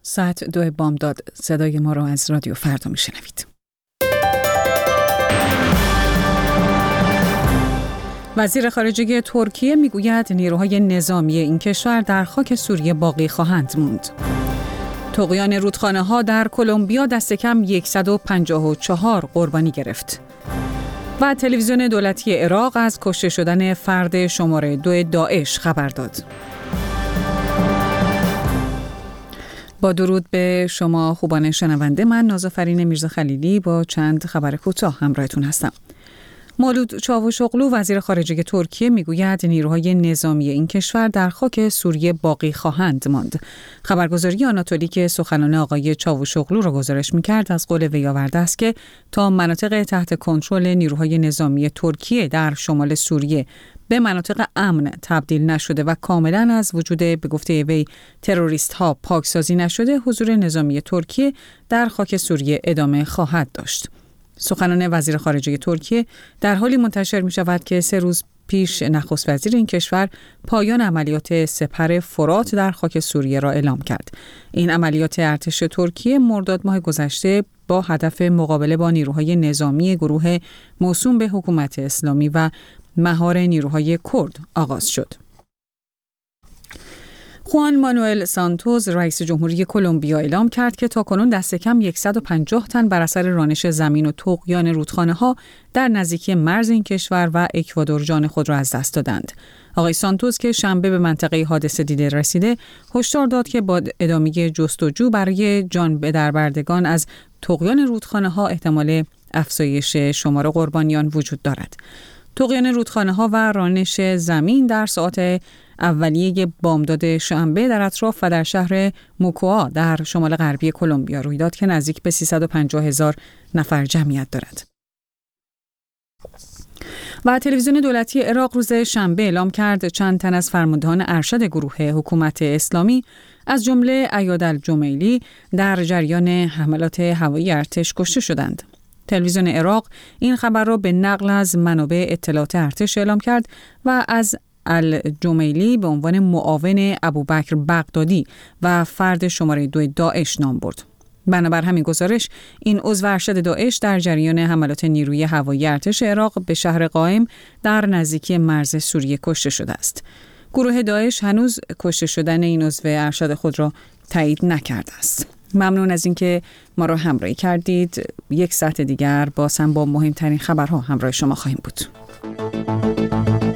ساعت 2 بامداد. صدای ما را از رادیو فردا میشنوید. وزیر خارجه ترکیه میگوید نیروهای نظامی این کشور در خاک سوریه باقی خواهند موند. طغیان رودخانه‌ها در کلمبیا دست کم 154 قربانی گرفت. و تلویزیون دولتی عراق از کشته شدن فرد شماره 2 داعش خبر داد. با درود به شما خوبان شنونده، من نازافرین میرزا خلیلی با چند خبر کوتاه همراهتون هستم. مولود چاوشوغلو وزیر خارجه ترکیه میگوید نیروهای نظامی این کشور در خاک سوریه باقی خواهند ماند. خبرگزاری آناتولی که سخنان آقای چاوشوغلو را گزارش میکرد از قول وی آورده است که تا مناطق تحت کنترل نیروهای نظامی ترکیه در شمال سوریه به مناطق امن تبدیل نشده و کاملا از وجود به گفته وی تروریست ها پاکسازی نشده، حضور نظامی ترکیه در خاک سوریه ادامه خواهد داشت. سخنان وزیر خارجه ترکیه در حالی منتشر می شود که 3 روز پیش نخست وزیر این کشور پایان عملیات سپر فرات در خاک سوریه را اعلام کرد. این عملیات ارتش ترکیه مرداد ماه گذشته با هدف مقابله با نیروهای نظامی گروه موسوم به حکومت اسلامی و مهار نیروهای کرد آغاز شد. خوان مانوئل سانتوس رئیس جمهوری کلمبیا اعلام کرد که تاکنون دست کم 150 تن بر اثر رانش زمین و طغیان رودخانه‌ها در نزدیکی مرز این کشور و اکوادور جان خود را از دست دادند. آقای سانتوس که شنبه به منطقه حادثه دیده رسیده، هشدار داد که با ادامه جستجو برای جان به دربردگان از طغیان رودخانه‌ها احتمال افزایش شمار قربانیان وجود دارد. طغیان رودخانه‌ها و رانش زمین در ساعات اولیه بامداد شنبه در اطراف و در شهر موکوا در شمال غربی کلمبیا روی داد که نزدیک به 350,000 نفر جمعیت دارد. و تلویزیون دولتی عراق روز شنبه اعلام کرد چند تن از فرماندهان ارشد گروه حکومت اسلامی از جمله عیاد الجمیلی در جریان حملات هوایی ارتش کشته شدند. تلویزیون عراق این خبر را به نقل از منابع اطلاعات ارتش اعلام کرد و از الجمیلی به عنوان معاون ابوبکر بغدادی و فرد شماره 2 داعش نام برد. بنابر همین گزارش، این عضو ارشد داعش در جریان حملات نیروی هوایی ارتش عراق به شهر قائم در نزدیکی مرز سوریه کشته شده است. گروه داعش هنوز کشته شدن این عضو ارشد خود را تایید نکرده است. ممنون از اینکه ما را همراهی کردید. 1 ساعت دیگر باز هم با مهمترین خبرها همراه شما خواهیم بود.